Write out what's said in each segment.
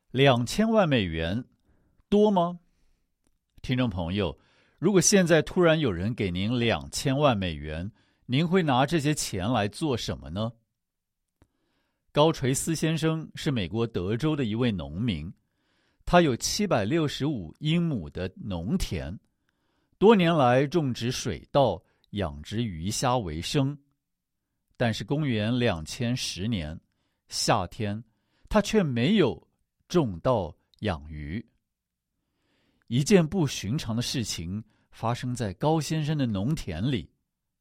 $2000万多吗？听众朋友，如果现在突然有人给您$2000万，您会拿这些钱来做什么呢？高垂斯先生是美国德州的一位农民，他有765英亩的农田，多年来种植水稻、养殖鱼虾为生。但是公元2010年夏天，他却没有种稻养鱼。一件不寻常的事情发生在高先生的农田里，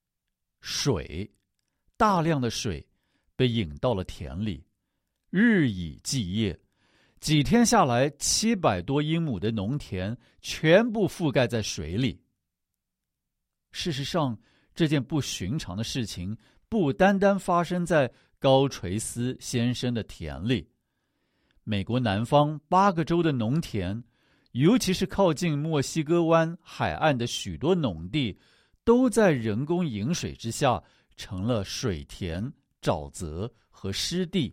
大量的水被引到了田里，日以继夜，几天下来，700多英亩的农田全部覆盖在水里。事实上，这件不寻常的事情不单单发生在高垂斯先生的田里，美国南方8个州的农田，尤其是靠近墨西哥湾海岸的许多农地，都在人工引水之下成了水田、沼泽和湿地。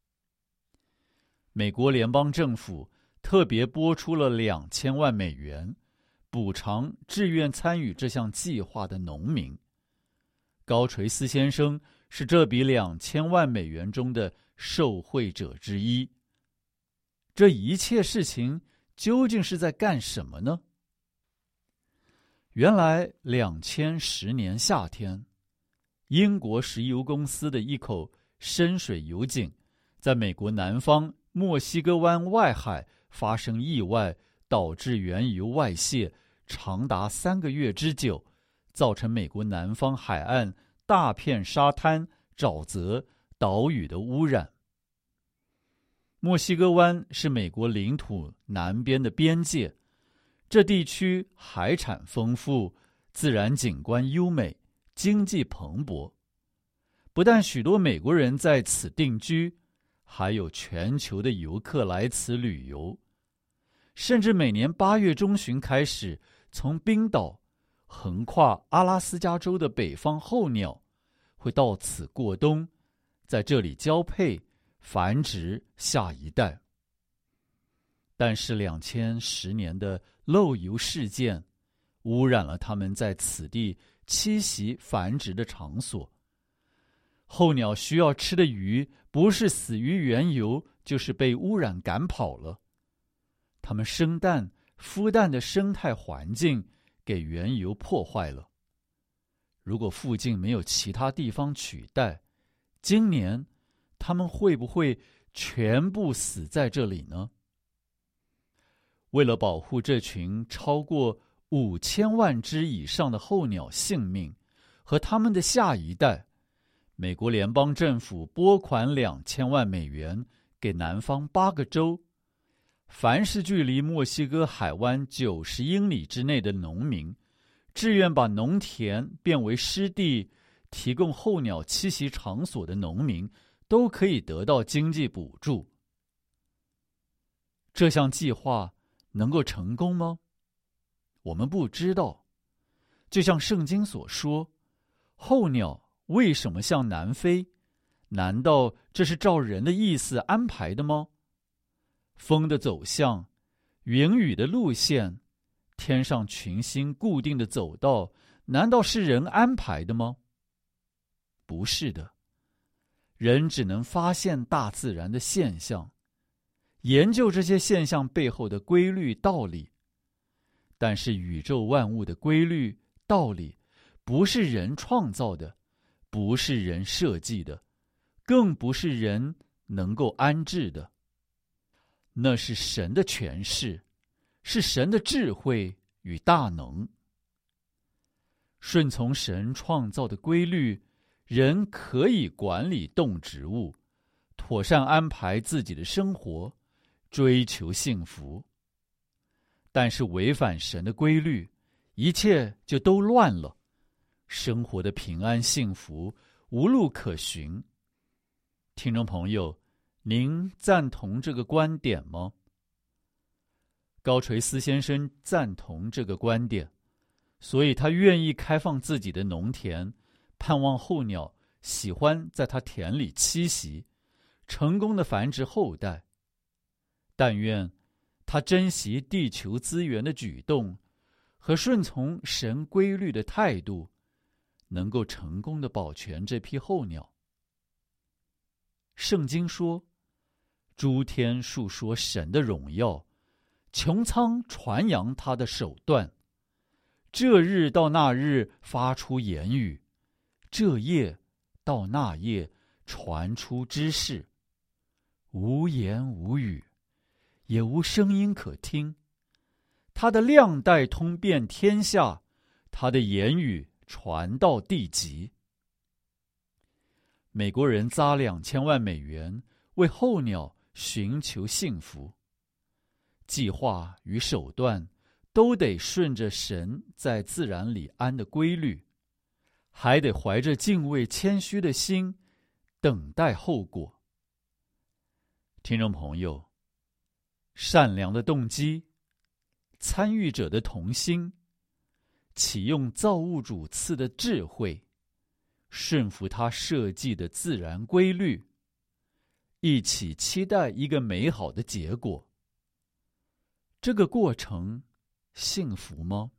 美国联邦政府特别拨出了$2000万，补偿志愿参与这项计划的农民。高垂斯先生是这笔$2000万中的受惠者之一。这一切事情究竟是在干什么呢？原来2010年夏天，英国石油公司的一口深水油井在美国南方墨西哥湾外海发生意外，导致原油外泄，长达3个月之久，造成美国南方海岸大片沙滩、沼泽、岛屿的污染。墨西哥湾是美国领土南边的边界，这地区海产丰富，自然景观优美，经济蓬勃。不但许多美国人在此定居，还有全球的游客来此旅游。甚至每年8月中旬开始，从冰岛横跨阿拉斯加州的北方候鸟会到此过冬，在这里交配繁殖下一代。但是2010年的漏油事件污染了他们在此地栖息繁殖的场所。候鸟需要吃的鱼不是死于原油，就是被污染赶跑了。它们生蛋、孵蛋的生态环境给原油破坏了。如果附近没有其他地方取代，今年它们会不会全部死在这里呢？为了保护这群超过5000万只以上的候鸟性命和它们的下一代，美国联邦政府拨款$2000万给南方8个州，凡是距离墨西哥海湾90英里之内的农民，志愿把农田变为湿地，提供候鸟栖息场所的农民，都可以得到经济补助。这项计划能够成功吗？我们不知道。就像圣经所说，候鸟为什么向南飞？难道这是照人的意思安排的吗？风的走向、云雨的路线、天上群星固定的走道，难道是人安排的吗？不是的。人只能发现大自然的现象，研究这些现象背后的规律道理。但是宇宙万物的规律道理不是人创造的，不是人设计的，更不是人能够安置的。那是神的权势，是神的智慧与大能。顺从神创造的规律，人可以管理动植物，妥善安排自己的生活，追求幸福。但是违反神的规律，一切就都乱了，生活的平安幸福无路可寻。听众朋友，您赞同这个观点吗？高垂斯先生赞同这个观点，所以他愿意开放自己的农田，盼望候鸟喜欢在他田里栖息，成功的繁殖后代。 但愿他珍惜地球资源的举动和顺从神规律的态度，能够成功地保全这批候鸟。圣经说，诸天述说神的荣耀，穹苍传扬他的手段。这日到那日发出言语，这夜到那夜传出知识。无言无语，也无声音可听。他的亮带通遍天下，他的言语传到地极。美国人砸2000万美元为候鸟寻求幸福，计划与手段都得顺着神在自然里安的规律，还得怀着敬畏谦虚的心等待后果。听众朋友，善良的动机，参与者的同心，启用造物主赐的智慧，顺服他设计的自然规律，一起期待一个美好的结果。这个过程幸福吗？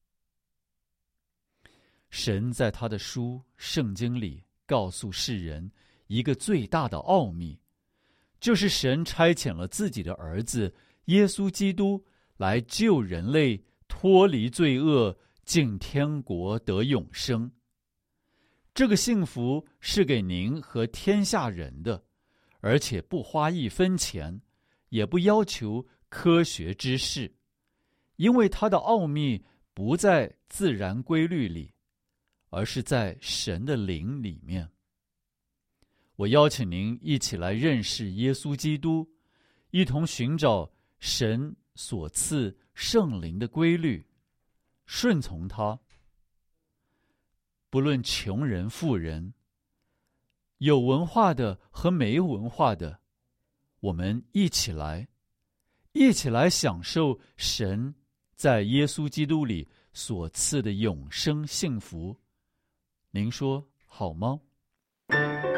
神在他的书圣经里告诉世人一个最大的奥秘，就是神差遣了自己的儿子耶稣基督来救人类脱离罪恶，进天国得永生。这个幸福是给您和天下人的，而且不花1分钱，也不要求科学知识，因为它的奥秘不在自然规律里，而是在神的灵里面。我邀请您一起来认识耶稣基督，一同寻找神所赐圣灵的规律，顺从他。不论穷人富人，有文化的和没文化的，我们一起来享受神在耶稣基督里所赐的永生幸福。您说好吗？